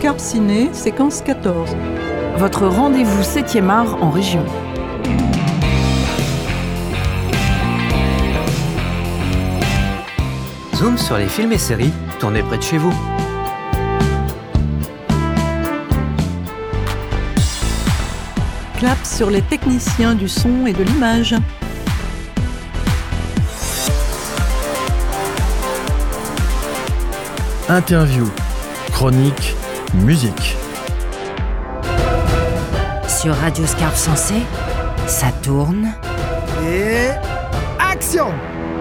Scarpe Ciné, séquence 14. Votre rendez-vous 7e art en région. Zoom sur les films et séries tournés près de chez vous. Clap sur les techniciens du son et de l'image. Interview, chronique, musique. Sur Radio Scarpe Sensée, ça tourne. Et action!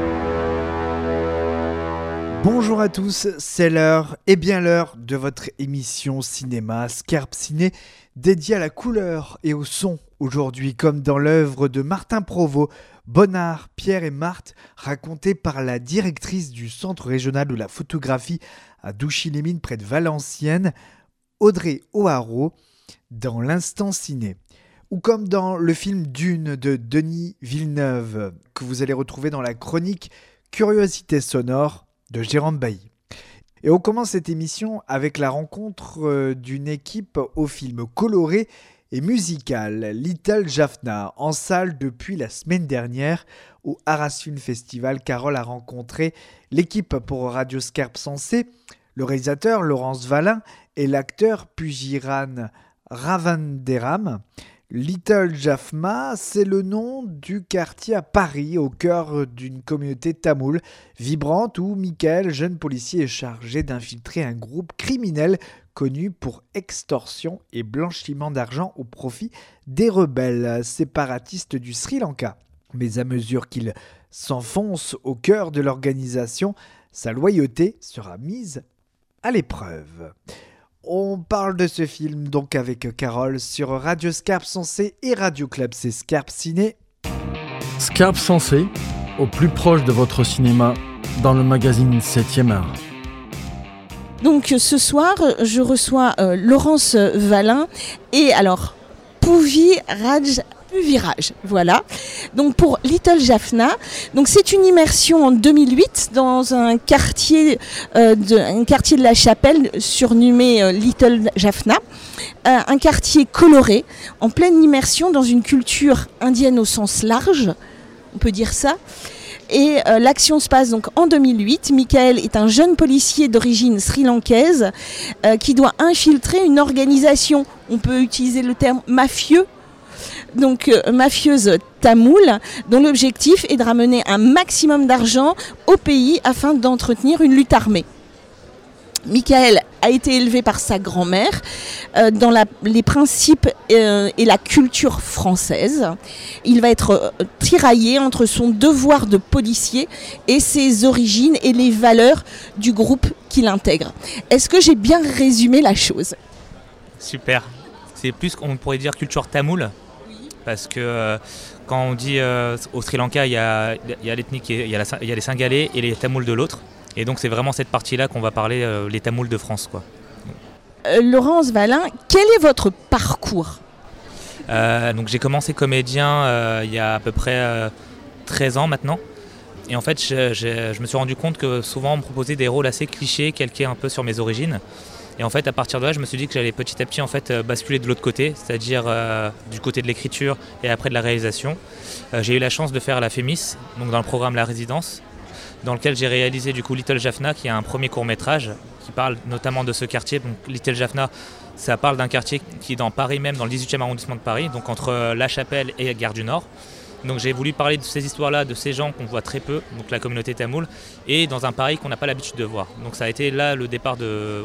Bonjour à tous, c'est l'heure, et bien l'heure de votre émission cinéma Scarpe Ciné, dédiée à la couleur et au son. Aujourd'hui, comme dans l'œuvre de Martin Provost, Bonnard, Pierre et Marthe, racontée par la directrice du Centre régional de la photographie à Douchy-les-Mines près de Valenciennes, Audrey O'Haraud, dans l'Instant Ciné. Ou comme dans le film Dune de Denis Villeneuve, que vous allez retrouver dans la chronique Curiosité sonore de Jérôme Bailly. Et on commence cette émission avec la rencontre d'une équipe au film coloré et musical Little Jaffna, en salle depuis la semaine dernière au Arras Film Festival. Carole a rencontré l'équipe pour Radio Scarpe Sensée, le réalisateur Laurence Valin et l'acteur Pujiran Ravanderam. Little Jaffna, c'est le nom du quartier à Paris, au cœur d'une communauté tamoule vibrante où Michael, jeune policier, est chargé d'infiltrer un groupe criminel connu pour extorsion et blanchiment d'argent au profit des rebelles séparatistes du Sri Lanka. Mais à mesure qu'il s'enfonce au cœur de l'organisation, sa loyauté sera mise à l'épreuve. On parle de ce film donc avec Carole sur Radio Scarpe Sensée et Radio Club, c'est Scarpe Ciné. Scarpe Sensée, au plus proche de votre cinéma, dans le magazine 7e art. Donc ce soir, je reçois Laurence Valin et alors Puviraj, voilà. Donc pour Little Jaffna, donc c'est une immersion en 2008 dans un quartier de la Chapelle surnommé Little Jaffna, un quartier coloré en pleine immersion dans une culture indienne au sens large, on peut dire ça. Et l'action se passe donc en 2008. Michael est un jeune policier d'origine sri-lankaise qui doit infiltrer une organisation, on peut utiliser le terme mafieux, donc mafieuse tamoule, dont l'objectif est de ramener un maximum d'argent au pays afin d'entretenir une lutte armée. Michael a été élevé par sa grand-mère dans les principes et la culture française. Il va être tiraillé entre son devoir de policier et ses origines et les valeurs du groupe qu'il intègre. Est-ce que j'ai bien résumé la chose ? Super. C'est plus qu'on pourrait dire culture tamoule. Parce que quand on dit au Sri Lanka, il y a l'ethnique, il y a les Singalais et les Tamouls de l'autre. Et donc c'est vraiment cette partie-là qu'on va parler, les Tamouls de France, quoi. Laurence Valin, quel est votre parcours ? Donc j'ai commencé comédien il y a à peu près 13 ans maintenant. Et en fait, je me suis rendu compte que souvent on me proposait des rôles assez clichés, calqués un peu sur mes origines. Et en fait, à partir de là, je me suis dit que j'allais petit à petit basculer de l'autre côté, c'est-à-dire du côté de l'écriture et après de la réalisation. J'ai eu la chance de faire la FEMIS, donc dans le programme La Résidence, dans lequel j'ai réalisé du coup Little Jaffna, qui est un premier court-métrage qui parle notamment de ce quartier. Donc Little Jaffna, ça parle d'un quartier qui est dans Paris même, dans le 18e arrondissement de Paris, donc entre La Chapelle et Gare du Nord. Donc j'ai voulu parler de ces histoires-là, de ces gens qu'on voit très peu, donc la communauté tamoule, et dans un Paris qu'on n'a pas l'habitude de voir. Donc ça a été là le départ de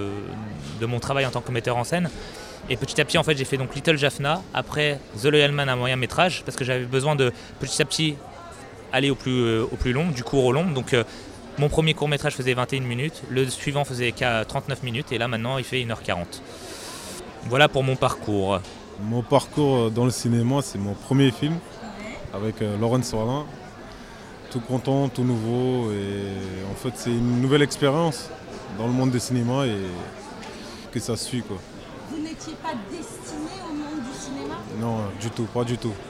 mon travail en tant que metteur en scène. Et petit à petit, en fait, j'ai fait donc Little Jaffna, après The Loyal Man, un moyen métrage, parce que j'avais besoin de petit à petit aller au plus long, du court au long. Donc mon premier court métrage faisait 21 minutes, le suivant faisait 39 minutes, et là maintenant il fait 1h40. Voilà pour mon parcours. Mon parcours dans le cinéma, c'est mon premier film avec Laurence Valin. Tout content, tout nouveau, et en fait c'est une nouvelle expérience dans le monde du cinéma et que ça suit, quoi. Vous n'étiez pas destiné au monde du cinéma ? Non, pas du tout.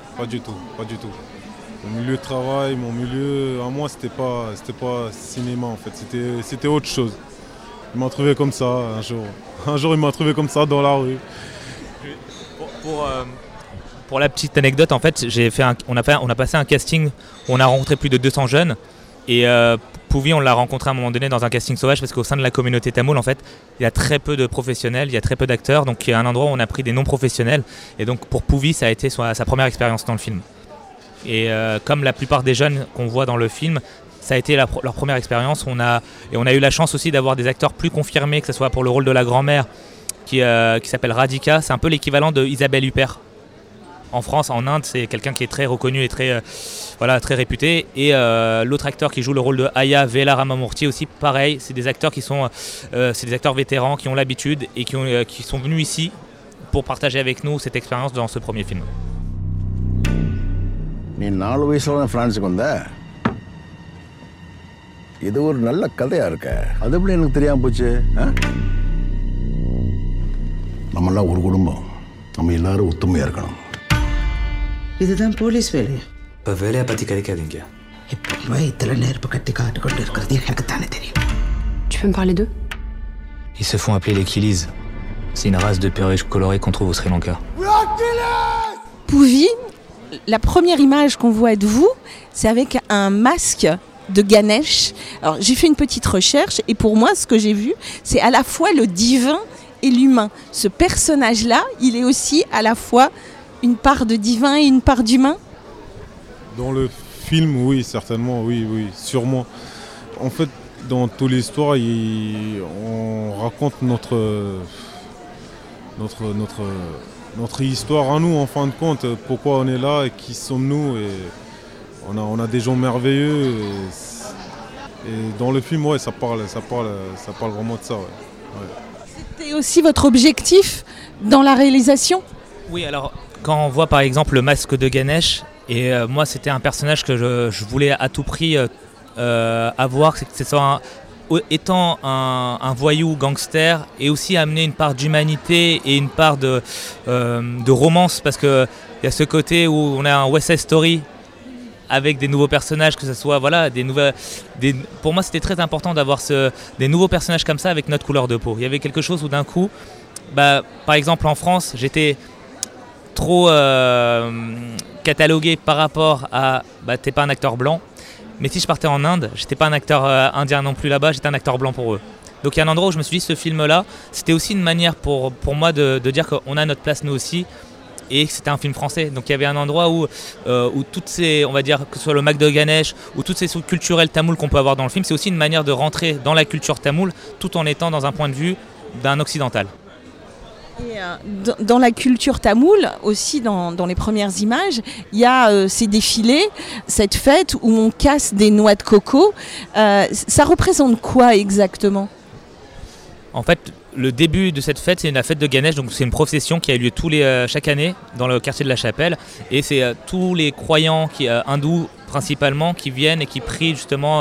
Mon milieu de travail, mon milieu à moi, c'était pas cinéma en fait, c'était autre chose. Il m'a trouvé comme ça un jour. Un jour, il m'a trouvé comme ça dans la rue. Pour la petite anecdote, en fait, on a passé un casting où on a rencontré plus de 200 jeunes. Et Puvi, on l'a rencontré à un moment donné dans un casting sauvage parce qu'au sein de la communauté tamoule, en fait, il y a très peu de professionnels, il y a très peu d'acteurs. Donc, il y a un endroit où on a pris des non-professionnels. Et donc, pour Puvi, ça a été sa première expérience dans le film. Et comme la plupart des jeunes qu'on voit dans le film, ça a été leur première expérience. On a eu la chance aussi d'avoir des acteurs plus confirmés, que ce soit pour le rôle de la grand-mère qui s'appelle Radhika. C'est un peu l'équivalent de Isabelle Huppert. En France, en Inde, c'est quelqu'un qui est très reconnu et très réputé. Et l'autre acteur qui joue le rôle de Aya, Vela Ramamurthy aussi, pareil. C'est des acteurs c'est des acteurs vétérans qui ont l'habitude et qui sont venus ici pour partager avec nous cette expérience dans ce premier film. நீ 4 வயசுல பிரான்ஸுக்கு வந்த இது ஒரு நல்ல கதையா இருக்க அது எப்படி எனக்கு தெரியாம போச்சு நம்மெல்லாம் ஒரு குடும்பம் நம்ம எல்லாரும் ஒத்துமையா இருக்கணும் இதுதான் போலீஸ் வேலை இப்போ வேலையை பற்றி கிடைக்காதீங்க இப்போ வயிற்றுல நெருப்பு கட்டி காட்டு கொண்டு இருக்கிறது எனக்கு தானே தெரியும் Tu peux me parler d'eux? Ils se font appeler les Kilis. C'est une race de perruches colorées qu'on trouve au Sri Lanka. Puvi, la première image qu'on voit de vous, c'est avec un masque de Ganesh. Alors j'ai fait une petite recherche et pour moi ce que j'ai vu, c'est à la fois le divin et l'humain. Ce personnage-là, il est aussi à la fois une part de divin et une part d'humain. Dans le film, oui, certainement, oui, sûrement. En fait, dans toute l'histoire, on raconte notre histoire à nous, en fin de compte, pourquoi on est là et qui sommes-nous. Et on a des gens merveilleux. Et dans le film, ouais, ça parle vraiment de ça. Ouais. C'était aussi votre objectif dans la réalisation ? Oui, alors quand on voit par exemple le masque de Ganesh, et moi c'était un personnage que je voulais à tout prix avoir, que ce soit étant un voyou gangster et aussi amener une part d'humanité et une part de romance, parce qu'il y a ce côté où on a un West Side Story avec des nouveaux personnages, que ce soit pour moi c'était très important d'avoir des nouveaux personnages comme ça avec notre couleur de peau. Il y avait quelque chose où d'un coup, par exemple en France, j'étais trop catalogué par rapport à t'es pas un acteur blanc, mais si je partais en Inde, j'étais pas un acteur indien non plus là-bas, j'étais un acteur blanc pour eux. Donc il y a un endroit où je me suis dit ce film-là, c'était aussi une manière pour moi de dire qu'on a notre place nous aussi, et que c'était un film français. Donc il y avait un endroit où toutes ces, on va dire, que ce soit le Mac de Ganesh ou toutes ces sous culturelles tamoules qu'on peut avoir dans le film, c'est aussi une manière de rentrer dans la culture tamoule tout en étant dans un point de vue d'un occidental. Et dans la culture tamoule, aussi dans les premières images, il y a ces défilés, cette fête où on casse des noix de coco. Ça représente quoi exactement ? En fait, le début de cette fête, c'est la fête de Ganesh, donc c'est une procession qui a lieu chaque année dans le quartier de la Chapelle, et c'est tous les croyants hindous principalement qui viennent et qui prient justement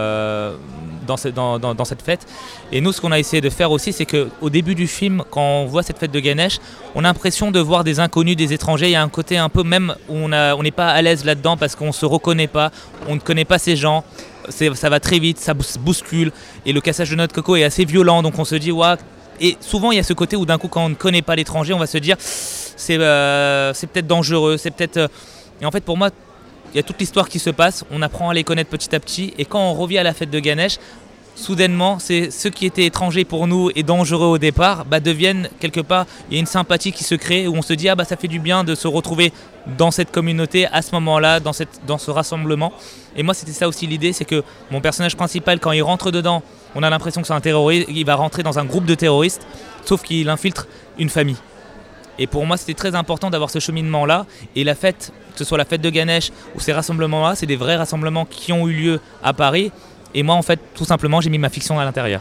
dans cette fête. Et nous, ce qu'on a essayé de faire aussi, c'est qu'au début du film, quand on voit cette fête de Ganesh, on a l'impression de voir des inconnus, des étrangers. Il y a un côté un peu même où on n'est pas à l'aise là-dedans parce qu'on ne se reconnaît pas, on ne connaît pas ces gens. Ça va très vite, ça bouscule, et le cassage de noix de coco est assez violent, donc on se dit waouh. Et souvent il y a ce côté où d'un coup, quand on ne connaît pas l'étranger, on va se dire c'est peut-être dangereux, c'est peut-être. Et en fait, pour moi, il y a toute l'histoire qui se passe, on apprend à les connaître petit à petit, et quand on revient à la fête de Ganesh, soudainement, c'est ceux qui étaient étrangers pour nous et dangereux au départ, deviennent quelque part, il y a une sympathie qui se crée, où on se dit ça fait du bien de se retrouver dans cette communauté à ce moment-là, dans ce rassemblement. Et moi, c'était ça aussi l'idée, c'est que mon personnage principal, quand il rentre dedans, on a l'impression que c'est un terroriste, il va rentrer dans un groupe de terroristes, sauf qu'il infiltre une famille. Et pour moi, c'était très important d'avoir ce cheminement-là. Et la fête, que ce soit la fête de Ganesh ou ces rassemblements-là, c'est des vrais rassemblements qui ont eu lieu à Paris. Et moi, en fait, tout simplement, j'ai mis ma fiction à l'intérieur.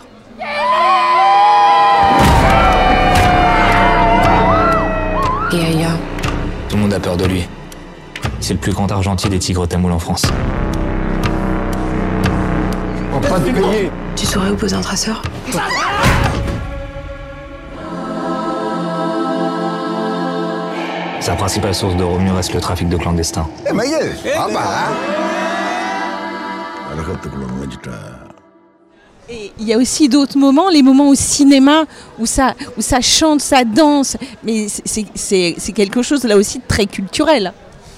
Et Aya ? Tout le monde a peur de lui. C'est le plus grand argentier des tigres tamouls en France. En particulier. Tu saurais où poser un traceur ? Sa principale source de revenus reste le trafic de clandestins. Et il y a aussi d'autres moments, les moments au cinéma où ça chante, ça danse, mais c'est quelque chose là aussi de très culturel.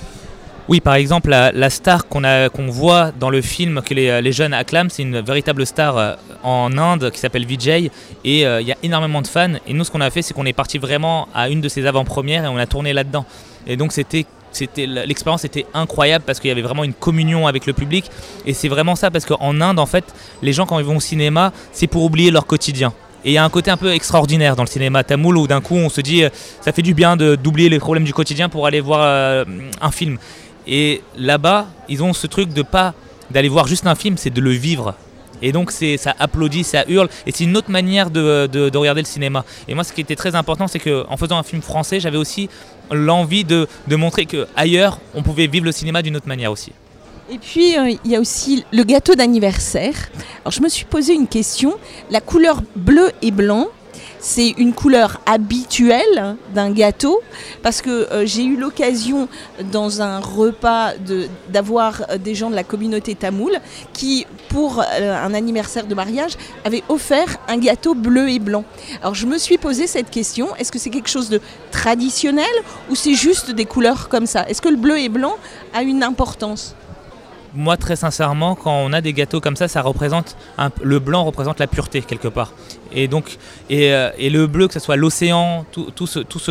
Oui, par exemple, la star qu'on voit dans le film que les jeunes acclament, c'est une véritable star en Inde qui s'appelle Vijay, et il y a énormément de fans. Et nous, ce qu'on a fait, c'est qu'on est parti vraiment à une de ses avant-premières et on a tourné là-dedans. Et donc l'expérience était incroyable parce qu'il y avait vraiment une communion avec le public. Et c'est vraiment ça, parce qu'en Inde, en fait, les gens, quand ils vont au cinéma, c'est pour oublier leur quotidien. Et il y a un côté un peu extraordinaire dans le cinéma tamoul où d'un coup, on se dit, ça fait du bien d'oublier les problèmes du quotidien pour aller voir un film. Et là-bas, ils ont ce truc d'aller voir juste un film, c'est de le vivre. Et donc ça applaudit, ça hurle, et c'est une autre manière de regarder le cinéma. Et moi, ce qui était très important, c'est qu'en faisant un film français, j'avais aussi l'envie de montrer qu'ailleurs, on pouvait vivre le cinéma d'une autre manière aussi. Et puis, il y a aussi le gâteau d'anniversaire. Alors, je me suis posé une question. La couleur bleu et blanc, c'est une couleur habituelle d'un gâteau, parce que j'ai eu l'occasion dans un repas d'avoir des gens de la communauté tamoule qui, pour un anniversaire de mariage, avaient offert un gâteau bleu et blanc. Alors je me suis posé cette question, est-ce que c'est quelque chose de traditionnel ou c'est juste des couleurs comme ça? Est-ce que le bleu et blanc a une importance? Moi, très sincèrement, quand on a des gâteaux comme ça représente le blanc représente la pureté quelque part. Et donc, et le bleu, que ce soit l'océan, tout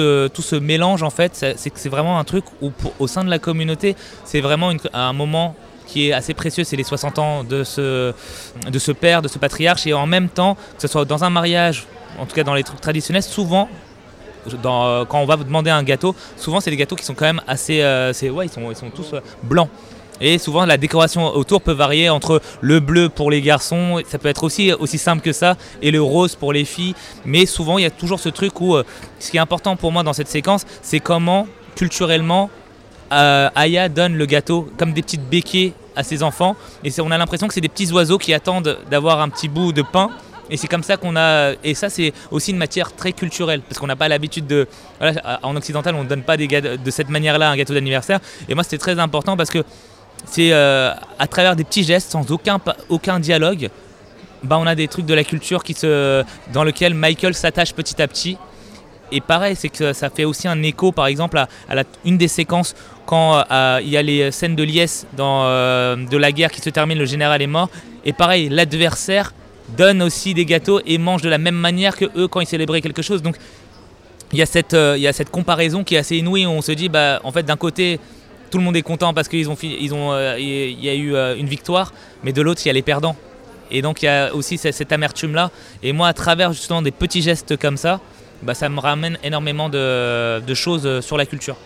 ce mélange, en fait, c'est vraiment un truc où au sein de la communauté, c'est vraiment un moment qui est assez précieux. C'est les 60 ans de ce père, de ce patriarche, et en même temps, que ce soit dans un mariage, en tout cas dans les trucs traditionnels, souvent, quand on va vous demander un gâteau, souvent c'est des gâteaux qui sont quand même assez, ils sont tous blancs. Et souvent la décoration autour peut varier entre le bleu pour les garçons, ça peut être aussi simple que ça, et le rose pour les filles. Mais souvent il y a toujours ce truc où ce qui est important pour moi dans cette séquence, c'est comment culturellement Aya donne le gâteau comme des petites béquilles à ses enfants. Et on a l'impression que c'est des petits oiseaux qui attendent d'avoir un petit bout de pain. Et c'est comme ça qu'on a... Et ça, c'est aussi une matière très culturelle, parce qu'on n'a pas l'habitude de... Voilà, en occidental, on ne donne pas de cette manière-là un gâteau d'anniversaire. Et moi, c'était très important parce que c'est à travers des petits gestes, sans aucun dialogue, on a des trucs de la culture dans lequel Michael s'attache petit à petit. Et pareil, c'est que ça fait aussi un écho, par exemple, à une des séquences quand il y a les scènes de liesse de la guerre qui se termine, le général est mort. Et pareil, l'adversaire donne aussi des gâteaux et mange de la même manière que eux quand ils célébraient quelque chose. Donc il y a cette comparaison qui est assez inouïe, où on se dit, en fait, d'un côté, tout le monde est content parce qu'il y a eu une victoire, mais de l'autre, il y a les perdants. Et donc il y a aussi cette amertume-là. Et moi, à travers justement des petits gestes comme ça, ça me ramène énormément de choses sur la culture.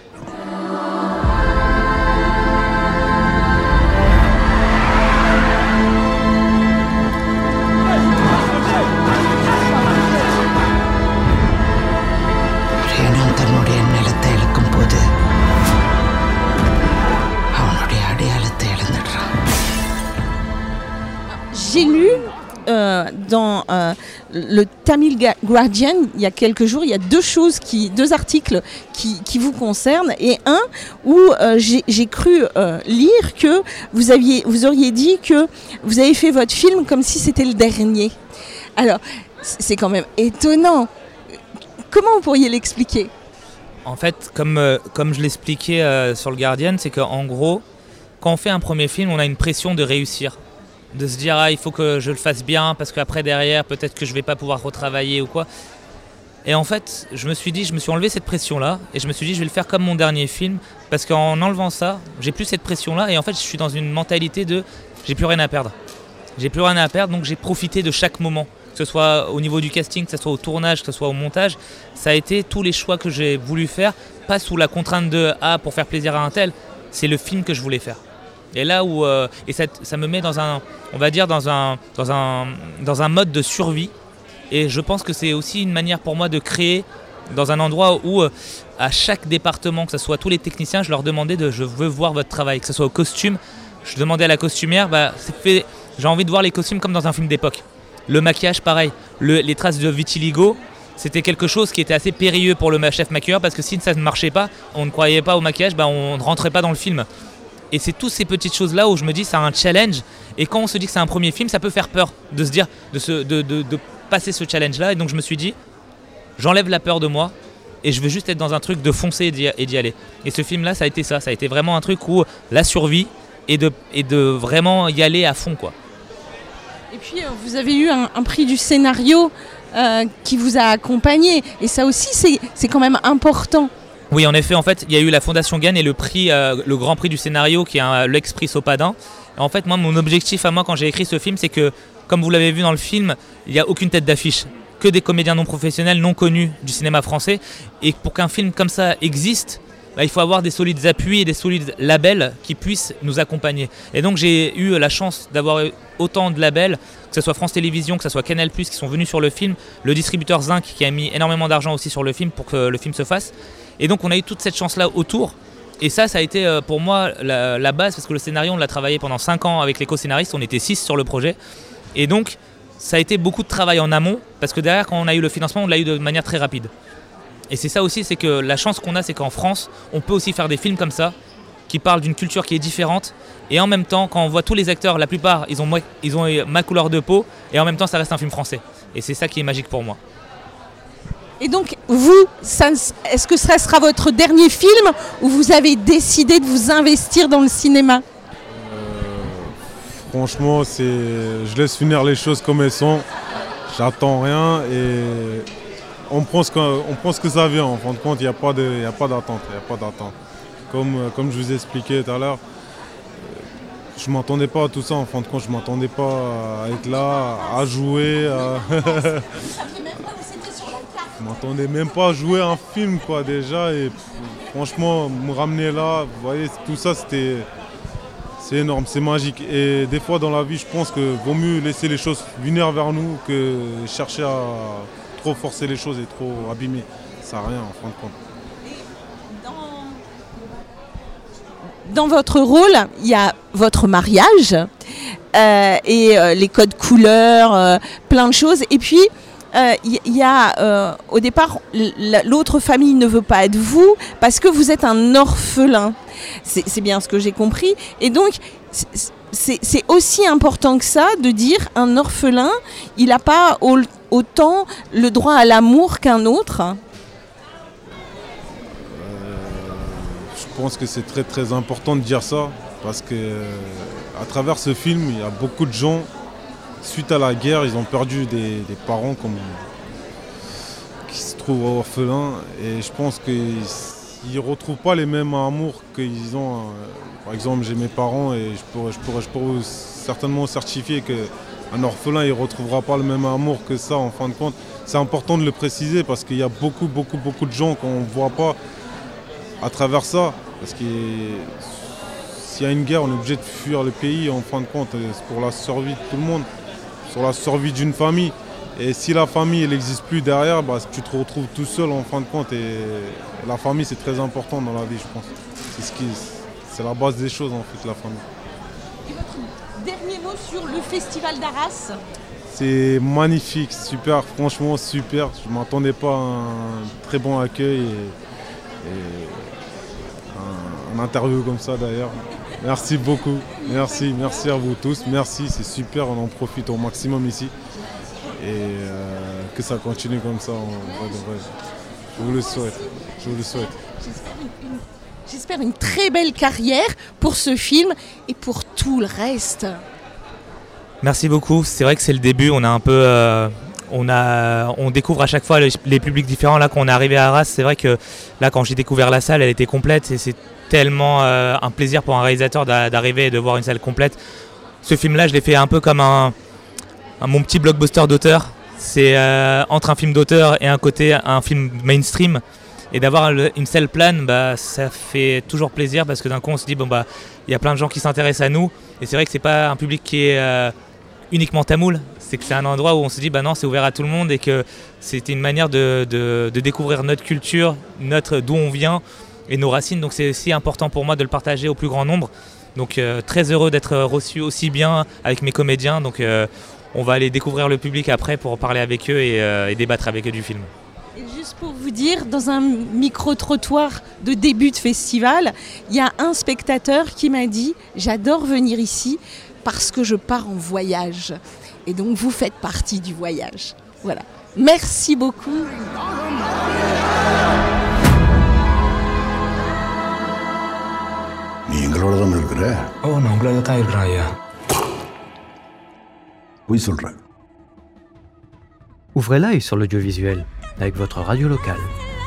J'ai lu dans le Tamil Guardian il y a quelques jours, il y a deux articles qui vous concernent, et un où j'ai cru lire que vous auriez dit que vous avez fait votre film comme si c'était le dernier. Alors, c'est quand même étonnant. Comment vous pourriez l'expliquer ? En fait, comme je l'expliquais sur le Guardian, c'est qu'en gros, quand on fait un premier film, on a une pression de réussir. De se dire, il faut que je le fasse bien, parce qu'après derrière, peut-être que je ne vais pas pouvoir retravailler ou quoi. Et en fait, je me suis enlevé cette pression-là, et je me suis dit, je vais le faire comme mon dernier film, parce qu'en enlevant ça, j'ai plus cette pression-là, et en fait, je suis dans une mentalité de, j'ai plus rien à perdre. J'ai plus rien à perdre, donc j'ai profité de chaque moment. Que ce soit au niveau du casting, que ce soit au tournage, que ce soit au montage, ça a été tous les choix que j'ai voulu faire, pas sous la contrainte de pour faire plaisir à un tel, c'est le film que je voulais faire. Et là où ça me met dans un mode de survie, et je pense que c'est aussi une manière pour moi de créer dans un endroit où à chaque département, que ce soit tous les techniciens, je leur demandais je veux voir votre travail, que ce soit au costume, je demandais à la costumière, j'ai envie de voir les costumes comme dans un film d'époque. Le maquillage, pareil. Les traces de vitiligo, c'était quelque chose qui était assez périlleux pour le chef maquilleur, parce que si ça ne marchait pas, on ne croyait pas au maquillage, on ne rentrait pas dans le film. Et c'est toutes ces petites choses-là où je me dis c'est un challenge. Et quand on se dit que c'est un premier film, ça peut faire peur de se dire, de passer ce challenge-là. Et donc je me suis dit, j'enlève la peur de moi et je veux juste être dans un truc de foncer et d'y aller. Et ce film-là, ça a été ça. Ça a été vraiment un truc où la survie et de vraiment y aller à fond, quoi. Et puis vous avez eu un prix du scénario qui vous a accompagné. Et ça aussi, c'est quand même important. Oui, en effet, il y a eu la Fondation Gagne et le prix, le Grand Prix du scénario qui est l'ex-prix Sopadin. En fait, moi, mon objectif à moi quand j'ai écrit ce film, c'est que, comme vous l'avez vu dans le film, il n'y a aucune tête d'affiche, que des comédiens non professionnels, non connus du cinéma français. Et pour qu'un film comme ça existe, il faut avoir des solides appuis et des solides labels qui puissent nous accompagner. Et donc j'ai eu la chance d'avoir autant de labels, que ce soit France Télévisions, que ce soit Canal+, qui sont venus sur le film, le distributeur Zinc qui a mis énormément d'argent aussi sur le film pour que le film se fasse. Et donc on a eu toute cette chance-là autour. Et ça a été pour moi la base, parce que le scénario, on l'a travaillé pendant 5 ans avec les co-scénaristes, on était 6 sur le projet. Et donc ça a été beaucoup de travail en amont, parce que derrière, quand on a eu le financement, on l'a eu de manière très rapide. Et c'est ça aussi, c'est que la chance qu'on a, c'est qu'en France, on peut aussi faire des films comme ça, qui parlent d'une culture qui est différente. Et en même temps, quand on voit tous les acteurs, la plupart, ils ont ma couleur de peau, et en même temps, ça reste un film français. Et c'est ça qui est magique pour moi. Et donc, vous, est-ce que ça sera votre dernier film ou vous avez décidé de vous investir dans le cinéma ? Franchement, je laisse finir les choses comme elles sont. J'attends rien et on prend ce que ça vient. En fin de compte, il n'y a pas d'attente. Comme je vous ai expliqué tout à l'heure, je ne m'attendais pas à tout ça. En fin de compte, je ne m'attendais pas à être là, à jouer. Je ne m'attendais même pas à jouer un film, quoi, déjà. Et franchement, me ramener là, vous voyez, tout ça, c'est énorme, c'est magique. Et des fois, dans la vie, je pense qu'il vaut mieux laisser les choses venir vers nous que chercher à trop forcer les choses et trop abîmer. Ça n'a rien, en fin de compte. Dans votre rôle, il y a votre mariage et les codes couleurs, plein de choses. Et puis, il y a au départ, l'autre famille ne veut pas être vous parce que vous êtes un orphelin. C'est bien ce que j'ai compris. Et donc, c'est aussi important que ça de dire un orphelin, il n'a pas autant le droit à l'amour qu'un autre. Je pense que c'est très très important de dire ça parce que à travers ce film, il y a beaucoup de gens, suite à la guerre, ils ont perdu des parents qui se trouvent orphelins et je pense qu'ils ne retrouvent pas les mêmes amours qu'ils ont. Par exemple, j'ai mes parents et je pourrais certainement certifier qu'un orphelin ne retrouvera pas le même amour que ça en fin de compte. C'est important de le préciser parce qu'il y a beaucoup de gens qu'on ne voit pas à travers ça. Parce que s'il y a une guerre, on est obligé de fuir le pays en fin de compte. C'est pour la survie de tout le monde, sur la survie d'une famille. Et si la famille n'existe plus derrière, tu te retrouves tout seul en fin de compte. Et la famille, c'est très important dans la vie, je pense. C'est la base des choses, en fait, la famille. Et votre dernier mot sur le festival d'Arras ? C'est magnifique, super, franchement super. Je ne m'attendais pas à un très bon accueil et un interview comme ça d'ailleurs. Merci beaucoup, merci à vous tous, merci, c'est super, on en profite au maximum ici. Et que ça continue comme ça, en vrai. Je vous le souhaite. J'espère une très belle carrière pour ce film et pour tout le reste. Merci beaucoup, c'est vrai que c'est le début, on a un peu... On découvre à chaque fois les publics différents. Là, quand on est arrivé à Arras, c'est vrai que là, quand j'ai découvert la salle, elle était complète et c'est tellement un plaisir pour un réalisateur d'arriver et de voir une salle complète. Ce film-là, je l'ai fait un peu comme mon petit blockbuster d'auteur. C'est entre un film d'auteur et un film mainstream. Et d'avoir une salle pleine, ça fait toujours plaisir parce que d'un coup, on se dit il y a plein de gens qui s'intéressent à nous. Et c'est vrai que c'est pas un public qui est uniquement tamoul. C'est que c'est un endroit où on se dit non, c'est ouvert à tout le monde et que c'était une manière de découvrir notre culture, d'où on vient et nos racines. Donc c'est aussi important pour moi de le partager au plus grand nombre. Donc très heureux d'être reçu aussi bien avec mes comédiens. Donc on va aller découvrir le public après pour parler avec eux et débattre avec eux du film. Et Juste pour vous dire, dans un micro-trottoir de début de festival, il y a un spectateur qui m'a dit « J'adore venir ici parce que je pars en voyage ». Et donc vous faites partie du voyage. Voilà. Merci beaucoup. நீ எங்களோட தான் இருக்கிற? நான் உங்களோட தான் இருக்கிறேன் ஐயா. பொய் சொல்ற. Ouvrez l'œil sur l'audiovisuel avec votre radio locale.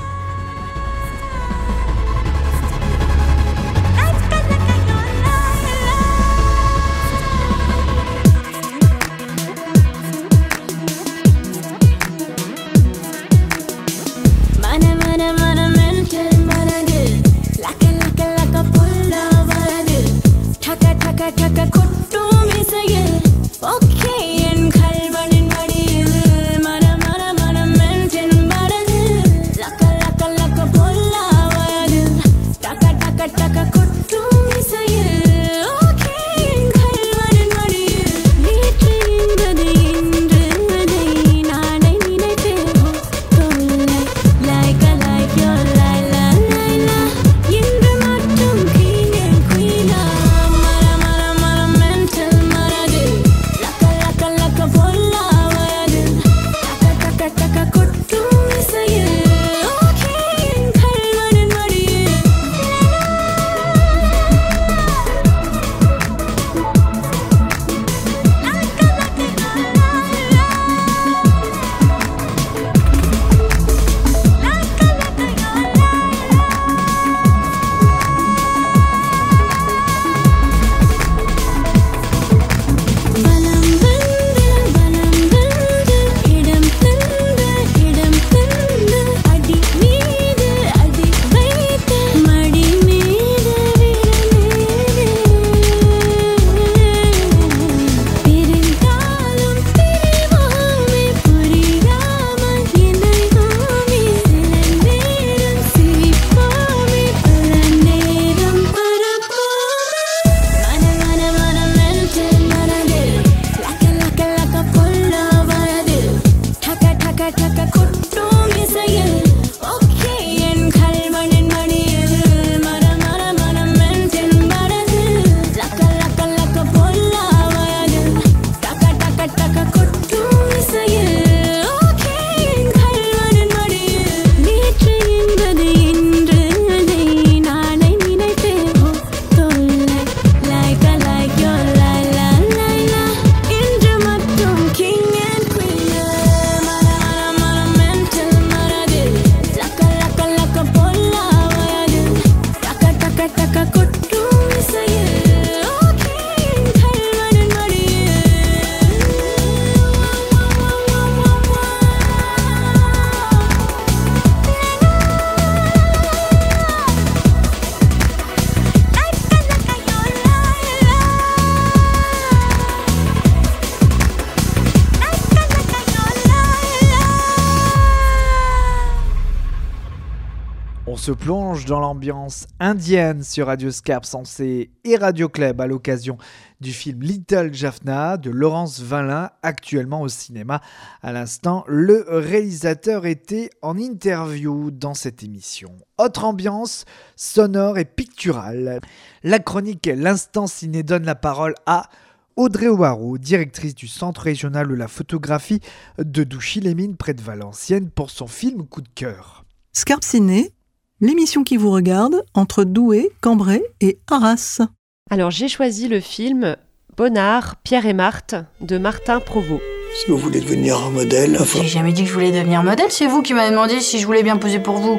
On se plonge dans l'ambiance indienne sur Radio Scarpe Sensée et Radio Club à l'occasion du film Little Jaffna de Laurence Vinlin, actuellement au cinéma. À l'instant, le réalisateur était en interview dans cette émission. Autre ambiance sonore et picturale. La chronique L'Instant Ciné donne la parole à Audrey Ouarou, directrice du Centre régional de la photographie de Douchy-les-Mines près de Valenciennes pour son film Coup de cœur. Scarpe Ciné, l'émission qui vous regarde entre Douai, Cambrai et Arras. Alors j'ai choisi le film Bonnard, Pierre et Marthe de Martin Provost. Si vous voulez devenir un modèle... J'ai jamais dit que je voulais devenir modèle, c'est vous qui m'avez demandé si je voulais bien poser pour vous.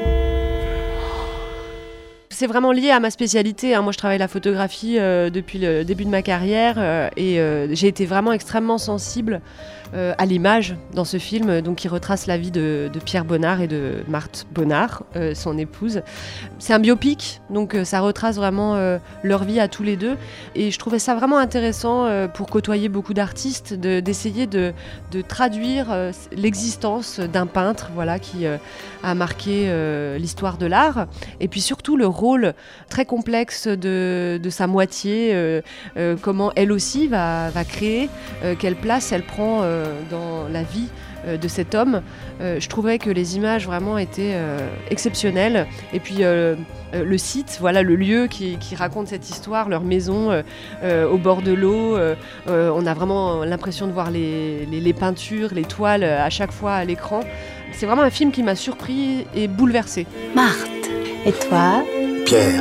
C'est vraiment lié à ma spécialité. Moi, je travaille la photographie depuis le début de ma carrière et j'ai été vraiment extrêmement sensible à l'image dans ce film, donc qui retrace la vie de Pierre Bonnard et de Marthe Bonnard, son épouse. C'est un biopic, donc ça retrace vraiment leur vie à tous les deux. Et je trouvais ça vraiment intéressant pour côtoyer beaucoup d'artistes, d'essayer de traduire l'existence d'un peintre, voilà, qui a marqué l'histoire de l'art. Et puis surtout le rôle très complexe de sa moitié, comment elle aussi va créer, quelle place elle prend dans la vie de cet homme. Je trouvais que les images vraiment étaient exceptionnelles. Et puis le site, voilà le lieu qui raconte cette histoire, leur maison au bord de l'eau. On a vraiment l'impression de voir les peintures, les toiles à chaque fois à l'écran. C'est vraiment un film qui m'a surpris et bouleversée. Marthe, et toi? Pierre.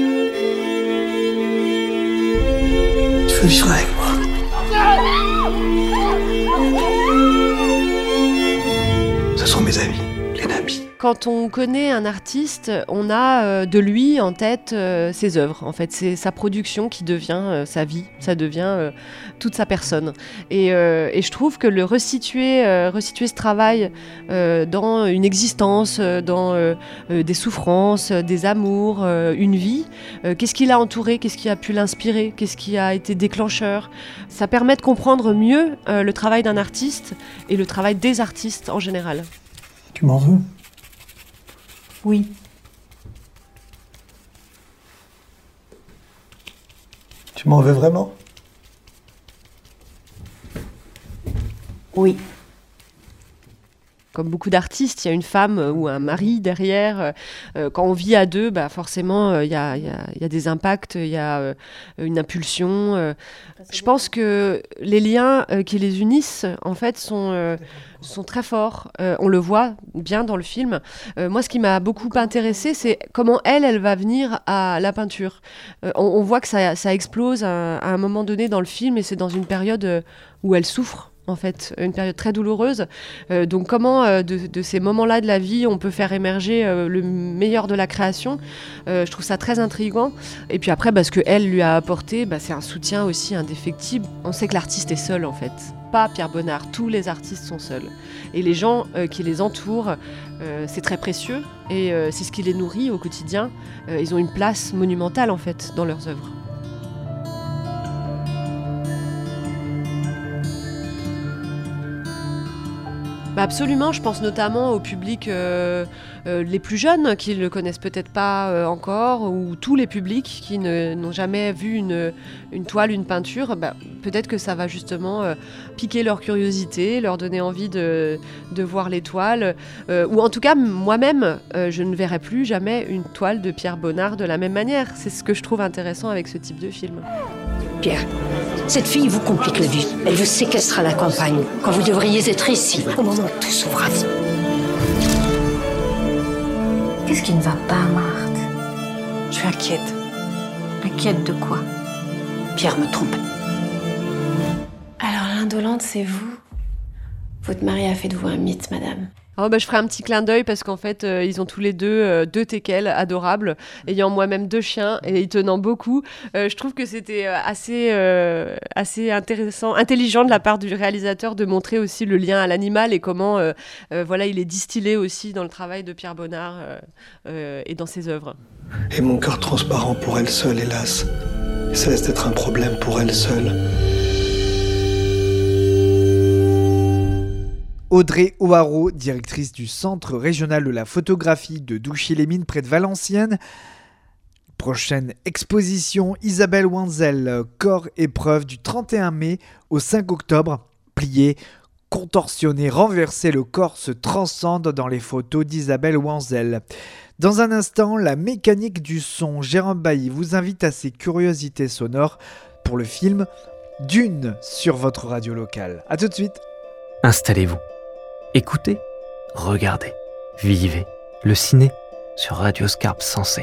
Tu veux vivre avec moi? Ce sont mes amis, les Nabis. Quand on connaît un artiste, on a de lui en tête ses œuvres. En fait, c'est sa production qui devient sa vie, ça devient toute sa personne. Et je trouve que le resituer ce travail dans une existence, dans des souffrances, des amours, une vie, qu'est-ce qui l'a entouré, qu'est-ce qui a pu l'inspirer, qu'est-ce qui a été déclencheur, ça permet de comprendre mieux le travail d'un artiste et le travail des artistes en général. Tu m'en veux? Oui. Tu m'en veux vraiment? Oui. Comme beaucoup d'artistes, il y a une femme ou un mari derrière. Quand on vit à deux, forcément, il y a des impacts, il y a une impulsion. Je pense que les liens qui les unissent, en fait, sont très forts. On le voit bien dans le film. Moi, ce qui m'a beaucoup intéressée, c'est comment elle va venir à la peinture. On voit que ça explose à un moment donné dans le film, et c'est dans une période où elle souffre. En fait, une période très douloureuse. Donc comment, de ces moments-là de la vie, on peut faire émerger le meilleur de la création. Je trouve ça très intriguant. Et puis après, ce qu'elle lui a apporté, c'est un soutien aussi indéfectible. On sait que l'artiste est seul, en fait. Pas Pierre Bonnard, tous les artistes sont seuls. Et les gens qui les entourent, c'est très précieux. Et c'est ce qui les nourrit au quotidien. Ils ont une place monumentale, en fait, dans leurs œuvres. Absolument, je pense notamment au public les plus jeunes qui ne le connaissent peut-être pas encore, ou tous les publics qui n'ont jamais vu une toile, une peinture. Peut-être que ça va justement piquer leur curiosité, leur donner envie de voir les toiles. Ou en tout cas, moi-même, je ne verrai plus jamais une toile de Pierre Bonnard de la même manière. C'est ce que je trouve intéressant avec ce type de film. Pierre, cette fille vous complique la vie. Elle vous séquestre à la campagne, quand vous devriez être ici, au moment où tout s'ouvre à vous. Qu'est-ce qui ne va pas, Marthe? Je suis inquiète. Inquiète de quoi? Pierre me trompe. Alors l'indolente, c'est vous? Votre mari a fait de vous un mythe, madame. Je ferai un petit clin d'œil parce qu'en fait, ils ont tous les deux teckels adorables, ayant moi-même 2 chiens et y tenant beaucoup. Je trouve que c'était assez intéressant, intelligent de la part du réalisateur de montrer aussi le lien à l'animal et comment il est distillé aussi dans le travail de Pierre Bonnard et dans ses œuvres. Et mon cœur transparent pour elle seule, hélas, cesse d'être un problème pour elle seule. Audrey O'Haraud, directrice du Centre régional de la photographie de Douchy-les-Mines près de Valenciennes. Prochaine exposition, Isabelle Wenzel, corps épreuve du 31 mai au 5 octobre. Plié, contorsionné, renversé, le corps se transcende dans les photos d'Isabelle Wenzel. Dans un instant, la mécanique du son. Jérôme Bailly vous invite à ses curiosités sonores pour le film Dune sur votre radio locale. A tout de suite. Installez-vous. Écoutez, regardez, vivez le ciné sur Radio Scarpe Sensée.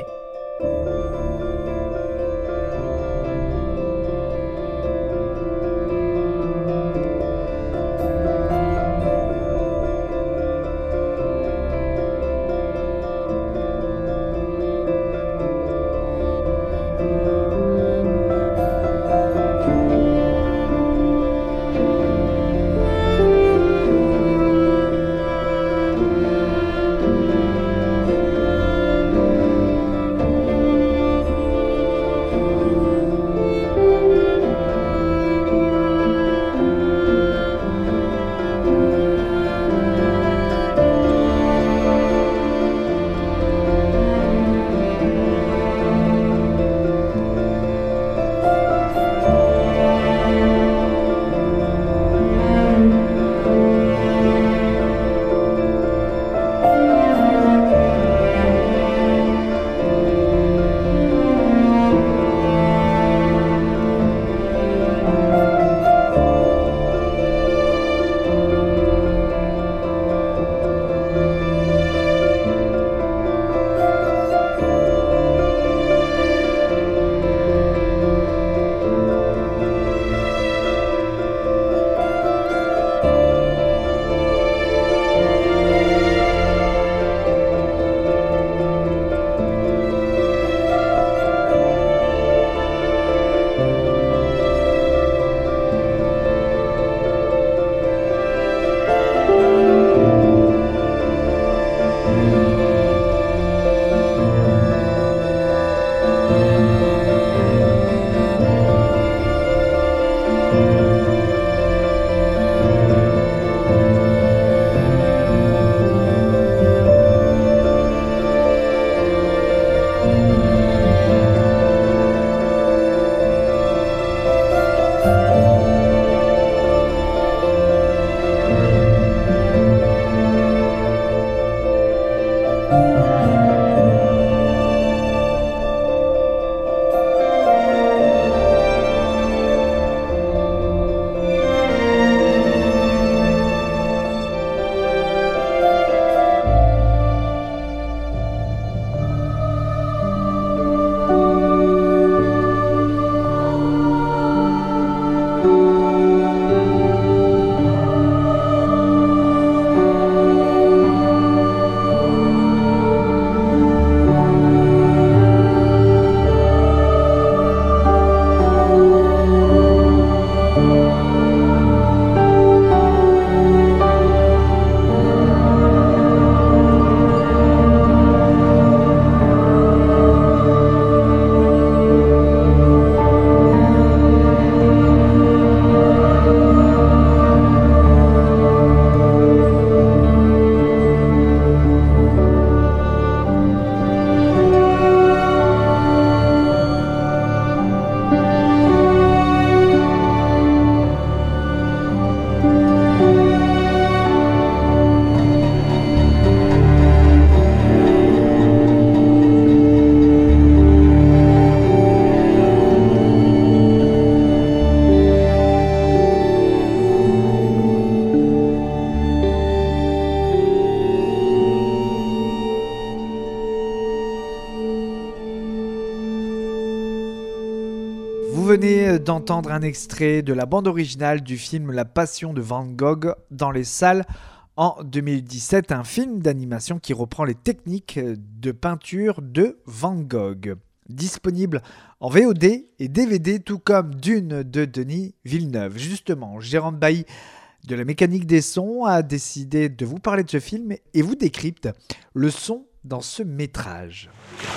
venez d'entendre un extrait de la bande originale du film La Passion de Van Gogh dans les salles en 2017, un film d'animation qui reprend les techniques de peinture de Van Gogh. Disponible en VOD et DVD, tout comme Dune de Denis Villeneuve. Justement, Jérôme Bailly de la Mécanique des Sons a décidé de vous parler de ce film et vous décrypte le son dans ce métrage.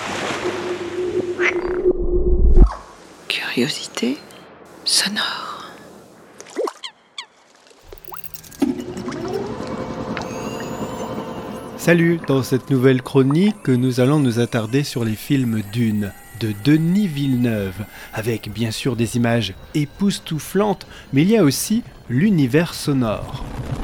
Curiosité sonore. Salut, dans cette nouvelle chronique, nous allons nous attarder sur les films Dune de Denis Villeneuve, avec bien sûr des images époustouflantes, mais il y a aussi l'univers sonore.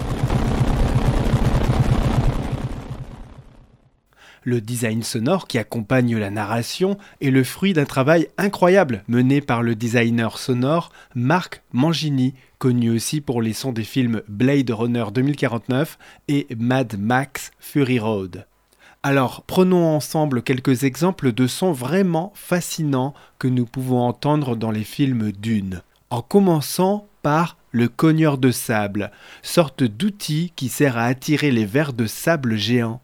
Le design sonore qui accompagne la narration est le fruit d'un travail incroyable mené par le designer sonore Marc Mangini, connu aussi pour les sons des films Blade Runner 2049 et Mad Max Fury Road. Alors, prenons ensemble quelques exemples de sons vraiment fascinants que nous pouvons entendre dans les films Dune. En commençant par le cogneur de sable, sorte d'outil qui sert à attirer les vers de sable géants.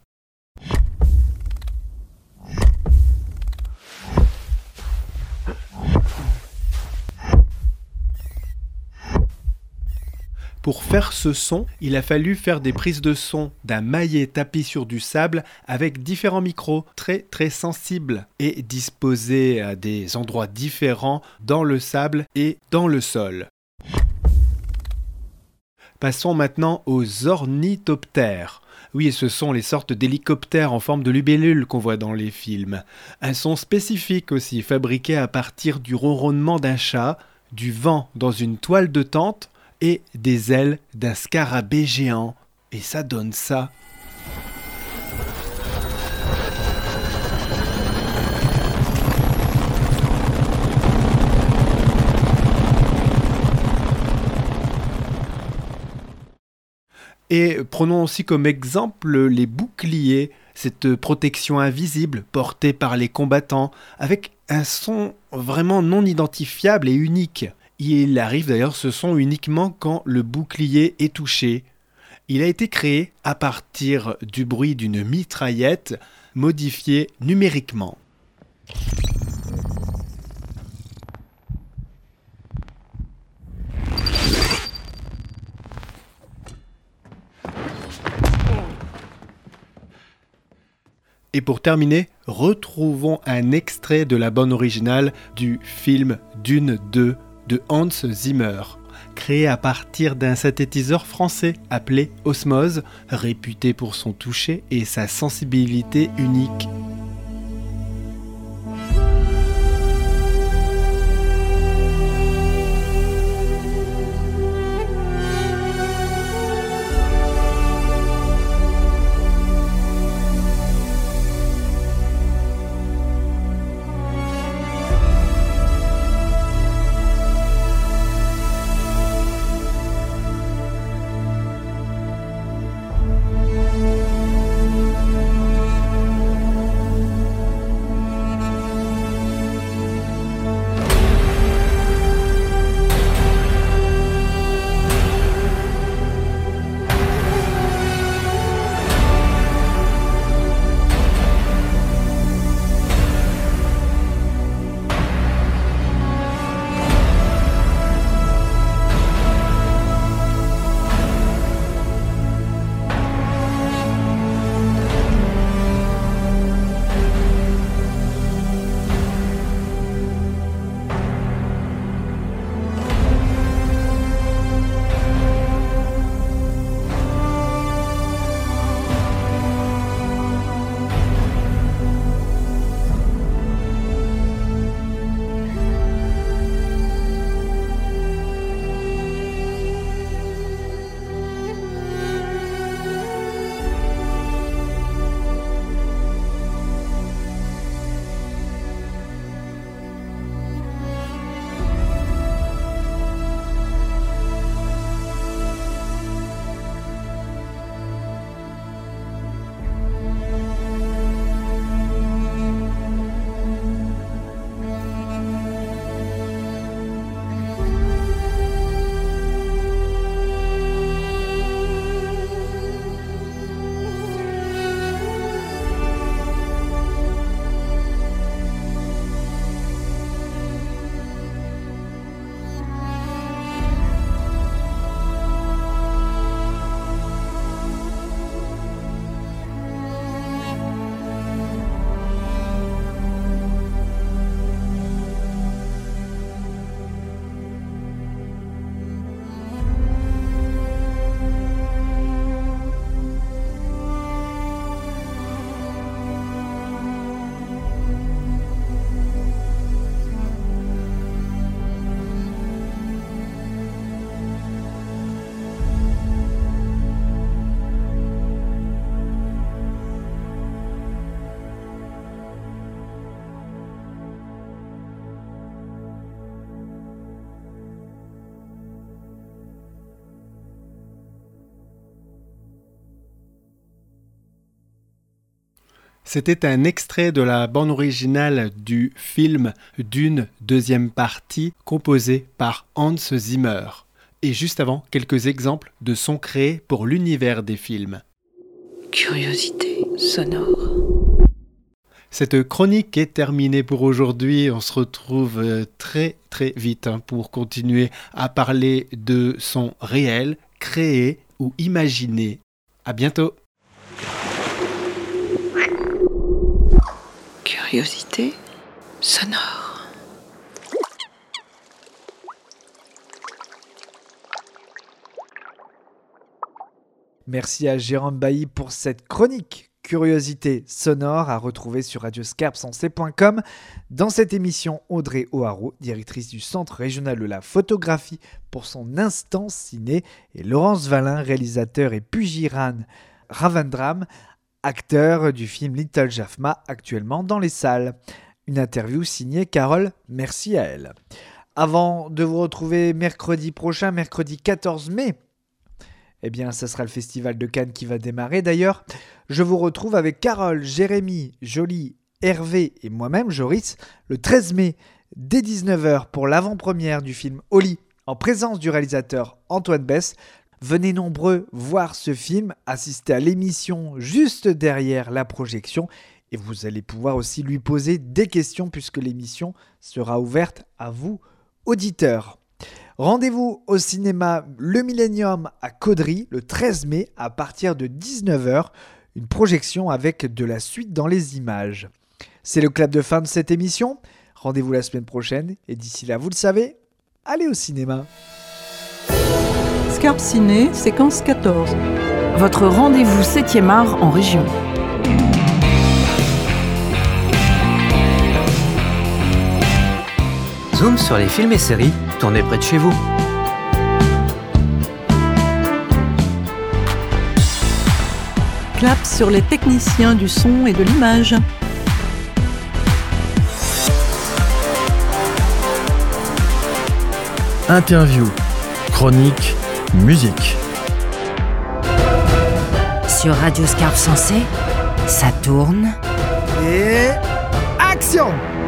Pour faire ce son, il a fallu faire des prises de son d'un maillet tapis sur du sable avec différents micros très sensibles et disposés à des endroits différents dans le sable et dans le sol. Passons maintenant aux ornithoptères. Oui, ce sont les sortes d'hélicoptères en forme de libellule qu'on voit dans les films. Un son spécifique aussi, fabriqué à partir du ronronnement d'un chat, du vent dans une toile de tente et des ailes d'un scarabée géant. Et ça donne ça. Et prenons aussi comme exemple les boucliers, cette protection invisible portée par les combattants, avec un son vraiment non identifiable et unique. Il arrive d'ailleurs ce son uniquement quand le bouclier est touché. Il a été créé à partir du bruit d'une mitraillette modifiée numériquement. Et pour terminer, retrouvons un extrait de la bande originale du film Dune 2 de Hans Zimmer, créé à partir d'un synthétiseur français appelé Osmose, réputé pour son toucher et sa sensibilité unique. C'était un extrait de la bande originale du film Dune, deuxième partie, composé par Hans Zimmer. Et juste avant, quelques exemples de sons créés pour l'univers des films. Curiosité sonore. Cette chronique est terminée pour aujourd'hui. On se retrouve très très vite pour continuer à parler de sons réels, créés ou imaginés. À bientôt. Curiosité sonore. Merci à Jérôme Bailly pour cette chronique Curiosité sonore à retrouver sur radioscarpsensé.com. Dans cette émission, Audrey O'Haraud, directrice du Centre régional de la photographie pour son instant ciné, et Laurence Valin, réalisateur, et Pujiran Ravandram, acteur du film Little Jaffna, actuellement dans les salles. Une interview signée Carole, merci à elle. Avant de vous retrouver mercredi prochain, mercredi 14 mai, eh bien, ce sera le Festival de Cannes qui va démarrer. D'ailleurs, je vous retrouve avec Carole, Jérémy, Jolie, Hervé et moi-même, Joris, le 13 mai, dès 19h, pour l'avant-première du film Oli, en présence du réalisateur Antoine Besse. Venez nombreux voir ce film, assister à l'émission juste derrière la projection, et vous allez pouvoir aussi lui poser des questions puisque l'émission sera ouverte à vous, auditeurs. Rendez-vous au cinéma Le Millennium à Caudry le 13 mai à partir de 19h, une projection avec de la suite dans les images. C'est le clap de fin de cette émission. Rendez-vous la semaine prochaine et d'ici là, vous le savez, allez au cinéma. Scarpe Ciné, séquence 14. Votre rendez-vous 7e art en région. Zoom sur les films et séries tournés près de chez vous. Clap sur les techniciens du son et de l'image. Interview, chronique, musique. Sur Radio Scarpe Sensé, ça tourne. Et action!